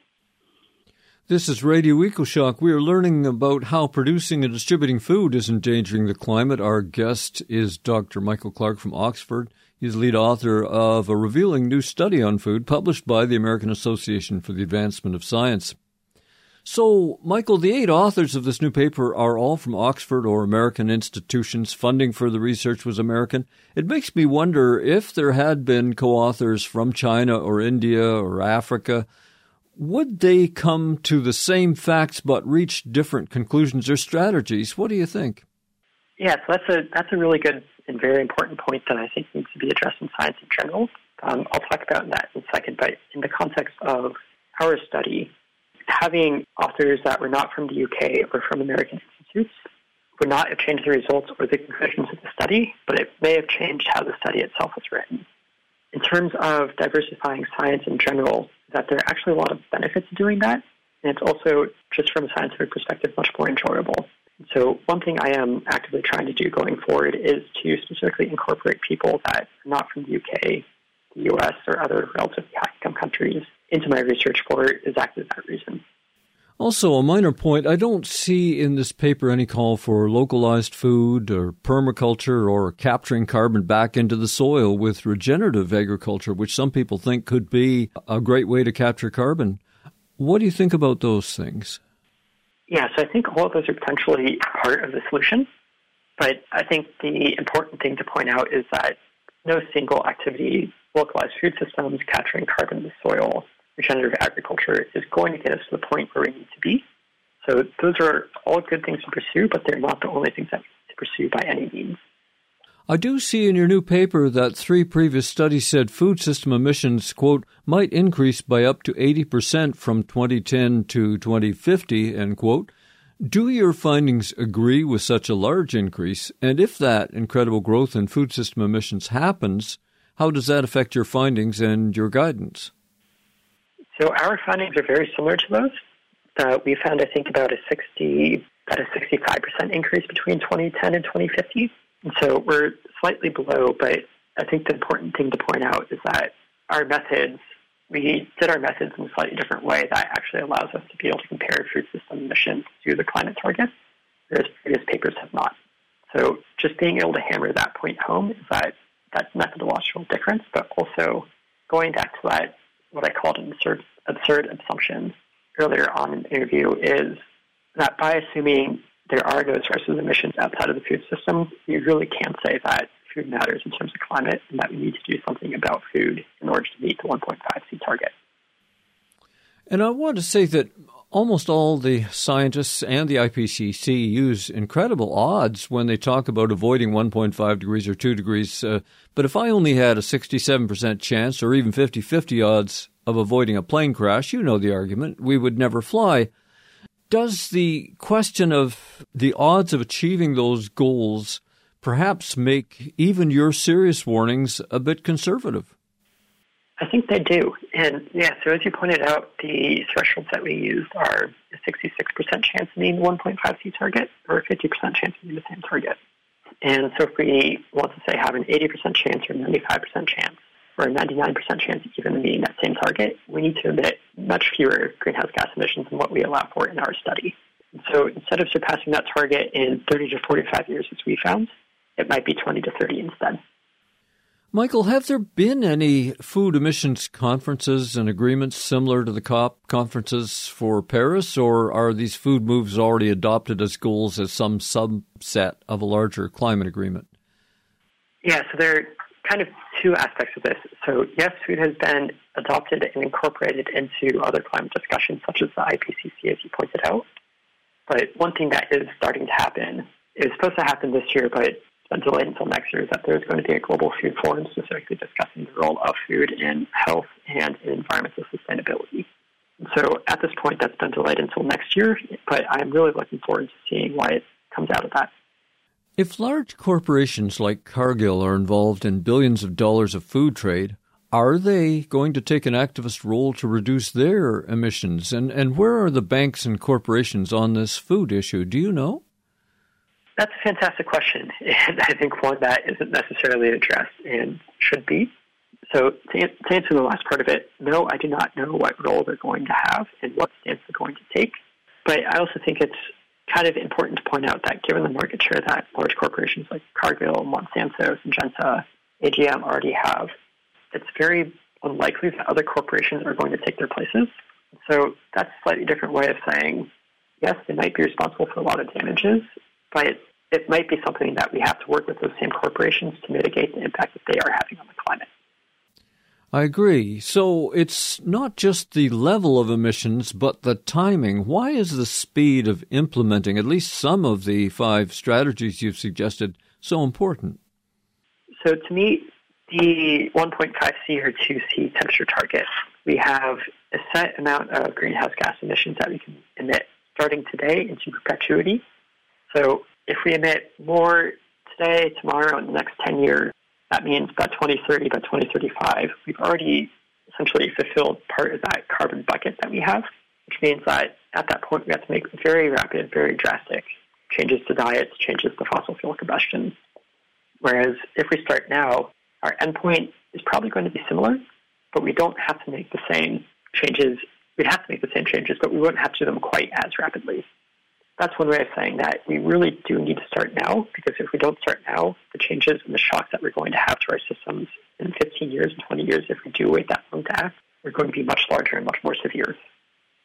This is Radio EcoShock. We are learning about how producing and distributing food is endangering the climate. Our guest is Doctor Michael Clark from Oxford. He's lead author of a revealing new study on food published by the American Association for the Advancement of Science. So, Michael, the eight authors of this new paper are all from Oxford or American institutions. Funding for the research was American. It makes me wonder if there had been co-authors from China or India or Africa, would they come to the same facts but reach different conclusions or strategies? What do you think? Yeah, so that's a that's a really good and very important point that I think needs to be addressed in science in general. Um, I'll talk about that in a second, but in the context of our study, having authors that were not from the U K or from American institutes would not have changed the results or the conclusions of the study, but it may have changed how the study itself was written. In terms of diversifying science in general, that there are actually a lot of benefits to doing that, and it's also, just from a scientific perspective, much more enjoyable. So one thing I am actively trying to do going forward is to specifically incorporate people that are not from the U K, the U S, or other relatively high-income countries into my research for exactly that reason. Also, a minor point, I don't see in this paper any call for localized food or permaculture or capturing carbon back into the soil with regenerative agriculture, which some people think could be a great way to capture carbon. What do you think about those things? Yeah, so I think all of those are potentially part of the solution. But I think the important thing to point out is that no single activity, localized food systems, capturing carbon in the soil, regenerative agriculture is going to get us to the point where we need to be. So those are all good things to pursue, but they're not the only things that we need to pursue by any means. I do see in your new paper that three previous studies said food system emissions, quote, might increase by up to eighty percent from twenty ten to twenty fifty, end quote. Do your findings agree with such a large increase? And if that incredible growth in food system emissions happens, how does that affect your findings and your guidance? So our findings are very similar to those. Uh, we found, I think, about a sixty, about a sixty-five percent increase between twenty ten and twenty fifty. And so we're slightly below, but I think the important thing to point out is that our methods, we did our methods in a slightly different way that actually allows us to be able to compare food system emissions to the climate targets, whereas previous papers have not. So just being able to hammer that point home is that that methodological difference, but also going back to that, what I called an absurd, absurd assumption earlier on in the interview, is that by assuming there are no sources of emissions outside of the food system, you really can say that food matters in terms of climate and that we need to do something about food in order to meet the one point five C target. And I want to say that almost all the scientists and the I P C C use incredible odds when they talk about avoiding one point five degrees or two degrees. Uh, but if I only had a sixty-seven percent chance or even fifty-fifty odds of avoiding a plane crash, you know the argument, we would never fly. Does the question of the odds of achieving those goals perhaps make even your serious warnings a bit conservative? I think they do. And yeah, so as you pointed out, the thresholds that we used are a sixty-six percent chance of meeting the one point five C target or a fifty percent chance of meeting the same target. And so if we want to say have an eighty percent chance or a ninety-five percent chance or a ninety-nine percent chance of even meeting that same target, we need to emit much fewer greenhouse gas emissions than what we allow for in our study. And so instead of surpassing that target in thirty to forty-five years, as we found, it might be twenty to thirty instead. Michael, have there been any food emissions conferences and agreements similar to the COP conferences for Paris, or are these food moves already adopted as goals as some subset of a larger climate agreement? Yeah, so there are kind of two aspects of this. So yes, food has been adopted and incorporated into other climate discussions, such as the I P C C, as you pointed out. But one thing that is starting to happen, it was supposed to happen this year, but it's been delayed until next year, is that there's going to be a global food forum specifically discussing the role of food in health and in environmental sustainability. And so at this point, that's been delayed until next year, but I'm really looking forward to seeing why it comes out of that. If large corporations like Cargill are involved in billions of dollars of food trade, are they going to take an activist role to reduce their emissions? And, and where are the banks and corporations on this food issue? Do you know? That's a fantastic question, and I think one that isn't necessarily addressed and should be. So to, to answer the last part of it, no, I do not know what role they're going to have and what stance they're going to take. But I also think it's kind of important to point out that given the market share that large corporations like Cargill, Monsanto, Syngenta, A G M already have, it's very unlikely that other corporations are going to take their places. So that's a slightly different way of saying, yes, they might be responsible for a lot of damages, but it might be something that we have to work with those same corporations to mitigate the impact that they are having on the climate. I agree. So it's not just the level of emissions, but the timing. Why is the speed of implementing at least some of the five strategies you've suggested so important? So to meet the one point five C or two C temperature target, we have a set amount of greenhouse gas emissions that we can emit starting today into perpetuity. So if we emit more today, tomorrow, and the next ten years, that means by twenty thirty, by twenty thirty-five, we've already essentially fulfilled part of that carbon bucket that we have, which means that at that point we have to make very rapid, very drastic changes to diets, changes to fossil fuel combustion. Whereas if we start now, our endpoint is probably going to be similar, but we don't have to make the same changes. We'd have to make the same changes, but we wouldn't have to do them quite as rapidly. That's one way of saying that we really do need to start now, because if we don't start now, the changes and the shocks that we're going to have to our systems in fifteen years and twenty years, if we do wait that long to act, are going to be much larger and much more severe.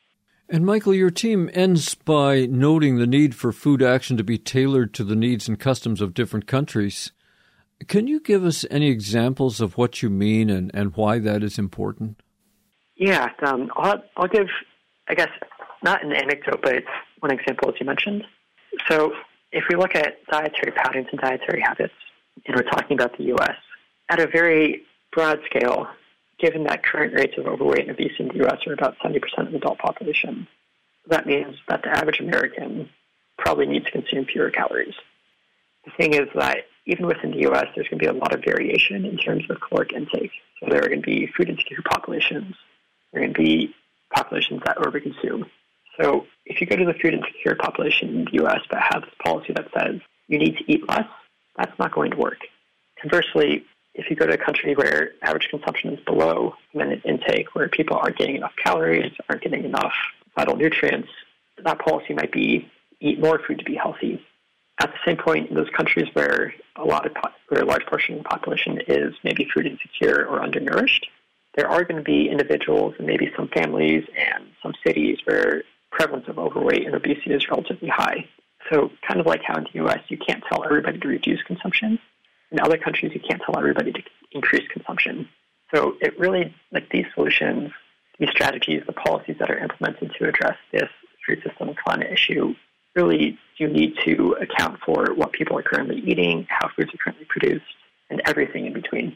And Michael, your team ends by noting the need for food action to be tailored to the needs and customs of different countries. Can you give us any examples of what you mean and, and why that is important? Yeah, um, I'll, I'll give, I guess, not an anecdote, but one example, as you mentioned. So if we look at dietary patterns and dietary habits, and we're talking about the U S, at a very broad scale, given that current rates of overweight and obesity in the U S are about seventy percent of the adult population, that means that the average American probably needs to consume fewer calories. The thing is that even within the U S, there's going to be a lot of variation in terms of caloric intake. So there are going to be food insecure populations. There are going to be populations that overconsume. So if you go to the food insecure population in the U S but have this policy that says you need to eat less, that's not going to work. Conversely, if you go to a country where average consumption is below minute intake, where people aren't getting enough calories, aren't getting enough vital nutrients, that policy might be eat more food to be healthy. At the same point, in those countries where a lot of where a large portion of the population is maybe food insecure or undernourished, there are going to be individuals and maybe some families and some cities where prevalence of overweight and obesity is relatively high. So kind of like how in the U S you can't tell everybody to reduce consumption, in other countries you can't tell everybody to increase consumption. So it really, like these solutions, these strategies, the policies that are implemented to address this food system and climate issue really do need to account for what people are currently eating, how foods are currently produced, and everything in between.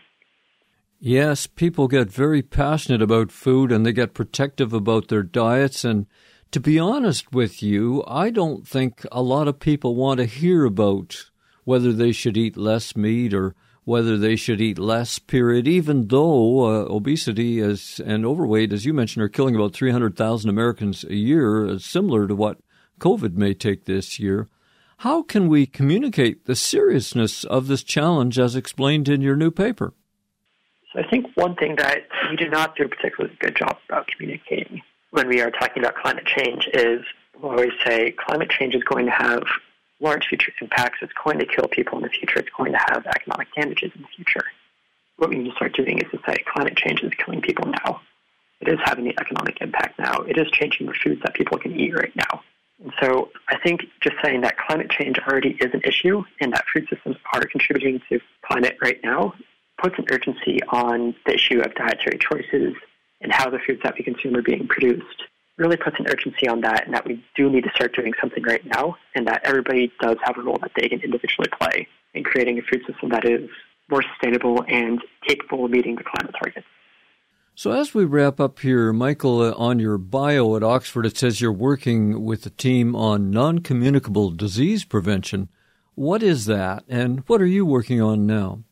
Yes, people get very passionate about food and they get protective about their diets. And to be honest with you, I don't think a lot of people want to hear about whether they should eat less meat or whether they should eat less, period, even though uh, obesity is, and overweight, as you mentioned, are killing about three hundred thousand Americans a year, uh, similar to what COVID may take this year. How can we communicate the seriousness of this challenge as explained in your new paper? So I think one thing that we do not do a particularly good job about communicating when we are talking about climate change is we'll always say climate change is going to have large future impacts. It's going to kill people in the future. It's going to have economic damages in the future. What we need to start doing is to say climate change is killing people now. It is having the economic impact now. It is changing the foods that people can eat right now. And so I think just saying that climate change already is an issue and that food systems are contributing to climate right now puts an urgency on the issue of dietary choices and how the foods that we consume are being produced. Really puts an urgency on that, and that we do need to start doing something right now, and that everybody does have a role that they can individually play in creating a food system that is more sustainable and capable of meeting the climate targets. So as we wrap up here, Michael, uh, on your bio at Oxford, it says you're working with a team on non-communicable disease prevention. What is that, and what are you working on now?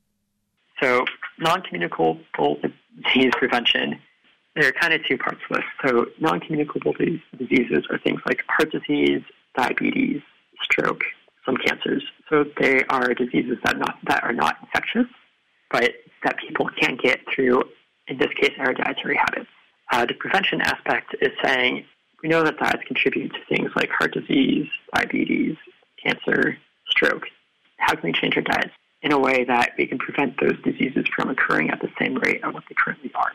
So non-communicable disease prevention, there are kind of two parts to this. So non-communicable diseases are things like heart disease, diabetes, stroke, some cancers. So they are diseases that not that are not infectious, but that people can get through, in this case, our dietary habits. Uh, the prevention aspect is saying we know that diets contribute to things like heart disease, diabetes, cancer, stroke. How can we change our diets in a way that we can prevent those diseases from occurring at the same rate at what they currently are?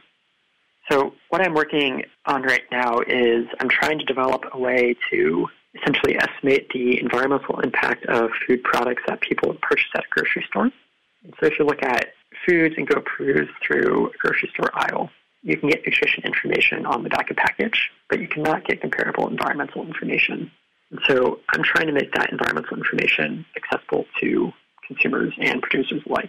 So what I'm working on right now is I'm trying to develop a way to essentially estimate the environmental impact of food products that people purchase at a grocery store. And so if you look at foods and go peruse through a grocery store aisle, you can get nutrition information on the back of package, but you cannot get comparable environmental information. And so I'm trying to make that environmental information accessible to consumers and producers alike.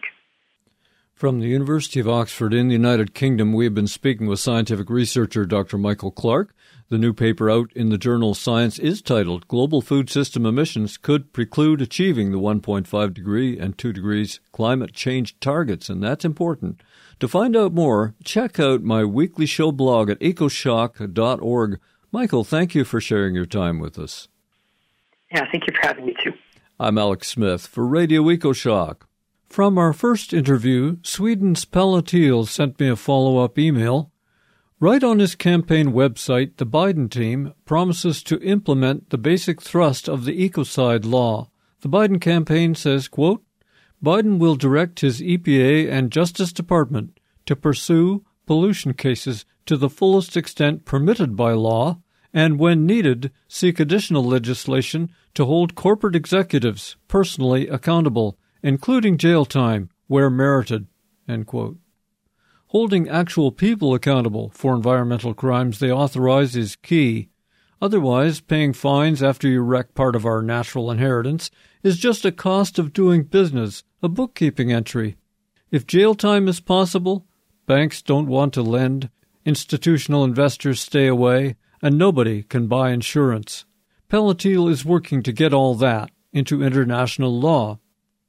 From the University of Oxford in the United Kingdom, we have been speaking with scientific researcher Doctor Michael Clark. The new paper out in the journal Science is titled Global Food System Emissions Could Preclude Achieving the one point five degree and two degrees climate change targets, and that's important. To find out more, check out my weekly show blog at ecoshock dot org. Michael, thank you for sharing your time with us. Yeah, thank you for having me too. I'm Alex Smith for Radio EcoShock. From our first interview, Sweden's Pelle sent me a follow-up email. Right on his campaign website, the Biden team promises to implement the basic thrust of the ecocide law. The Biden campaign says, quote, Biden will direct his E P A and Justice Department to pursue pollution cases to the fullest extent permitted by law and when needed, seek additional legislation to hold corporate executives personally accountable, including jail time where merited." End quote. Holding actual people accountable for environmental crimes they authorize is key. Otherwise, paying fines after you wreck part of our natural inheritance is just a cost of doing business, a bookkeeping entry. If jail time is possible, banks don't want to lend, institutional investors stay away, and nobody can buy insurance. Palantir is working to get all that into international law.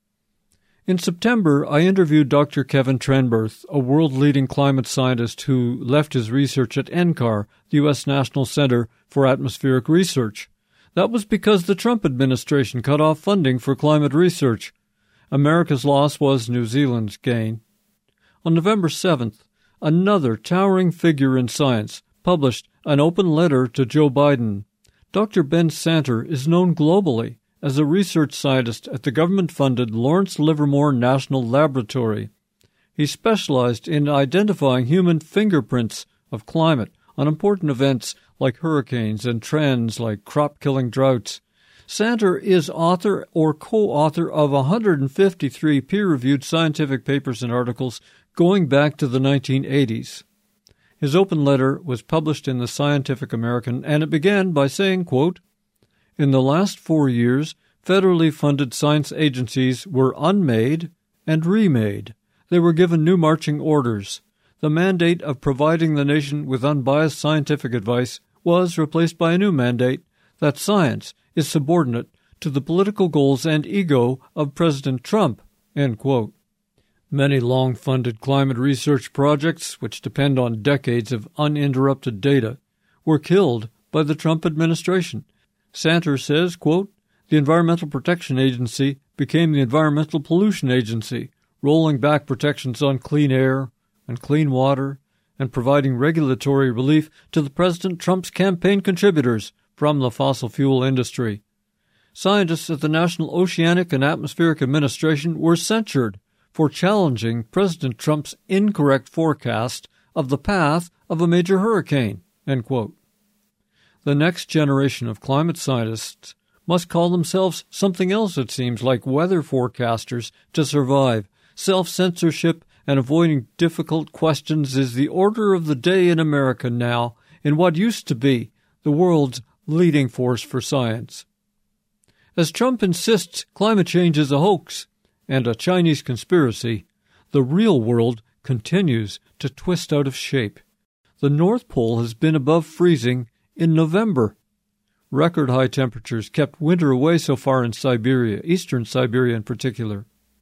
In September, I interviewed Doctor Kevin Trenberth, a world-leading climate scientist who left his research at N C A R, the U S National Center for Atmospheric Research. That was because the Trump administration cut off funding for climate research. America's loss was New Zealand's gain. On November seventh, another towering figure in science published an open letter to Joe Biden. Doctor Ben Santer is known globally as a research scientist at the government-funded Lawrence Livermore National Laboratory. He specialized in identifying human fingerprints of climate on important events like hurricanes and trends like crop-killing droughts. Santer is author or co-author of one hundred fifty-three peer-reviewed scientific papers and articles going back to the nineteen eighties. His open letter was published in the Scientific American, and it began by saying, quote, "In the last four years, federally funded science agencies were unmade and remade. They were given new marching orders. The mandate of providing the nation with unbiased scientific advice was replaced by a new mandate that science is subordinate to the political goals and ego of President Trump." End quote. Many long-funded climate research projects, which depend on decades of uninterrupted data, were killed by the Trump administration. Santer says, quote, "The Environmental Protection Agency became the Environmental Pollution Agency, rolling back protections on clean air and clean water and providing regulatory relief to the President Trump's campaign contributors from the fossil fuel industry. Scientists at the National Oceanic and Atmospheric Administration were censured for challenging President Trump's incorrect forecast of the path of a major hurricane." End quote. The next generation of climate scientists must call themselves something else, it seems, like weather forecasters to survive. Self-censorship and avoiding difficult questions is the order of the day in America now, in what used to be the world's leading force for science. As Trump insists climate change is a hoax and a Chinese conspiracy, the real world continues to twist out of shape. The North Pole has been above freezing in November. Record high temperatures kept winter away so far in Siberia, eastern Siberia in particular.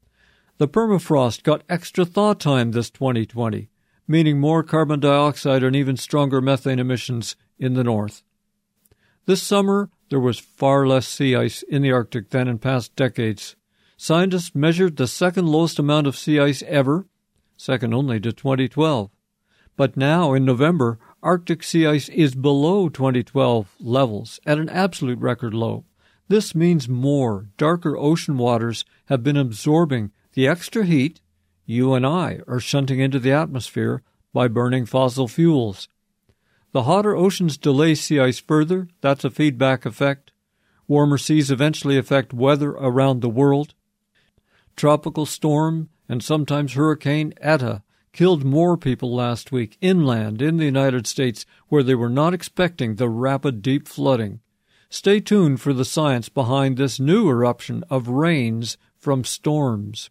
The permafrost got extra thaw time this twenty twenty, meaning more carbon dioxide and even stronger methane emissions in the north. This summer, there was far less sea ice in the Arctic than in past decades. Scientists measured the second lowest amount of sea ice ever, second only to twenty twelve. But now, in November, Arctic sea ice is below twenty twelve levels, at an absolute record low. This means more, darker ocean waters have been absorbing the extra heat you and I are shunting into the atmosphere by burning fossil fuels. The hotter oceans delay sea ice further. That's a feedback effect. Warmer seas eventually affect weather around the world. Tropical storm and sometimes Hurricane Eta killed more people last week inland in the United States, where they were not expecting the rapid deep flooding. Stay tuned for the science behind this new eruption of rains from storms.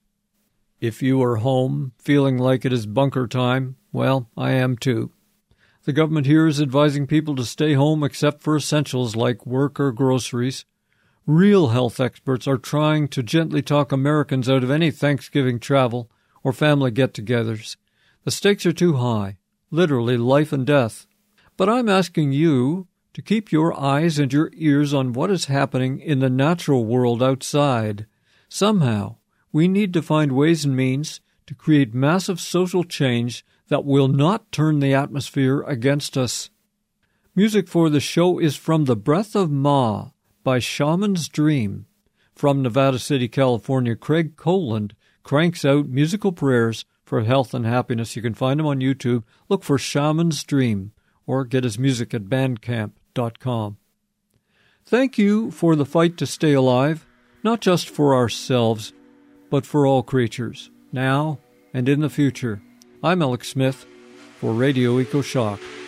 If you are home feeling like it is bunker time, well, I am too. The government here is advising people to stay home except for essentials like work or groceries. Real health experts are trying to gently talk Americans out of any Thanksgiving travel or family get-togethers. The stakes are too high, literally life and death. But I'm asking you to keep your eyes and your ears on what is happening in the natural world outside. Somehow, we need to find ways and means to create massive social change that will not turn the atmosphere against us. Music for the show is from The Breath of Ma by Shaman's Dream. From Nevada City, California, Craig Coland cranks out musical prayers for health and happiness. You can find him on YouTube. Look for Shaman's Dream or get his music at bandcamp dot com. Thank you for the fight to stay alive, not just for ourselves, but for all creatures, now and in the future. I'm Alex Smith for Radio EcoShock.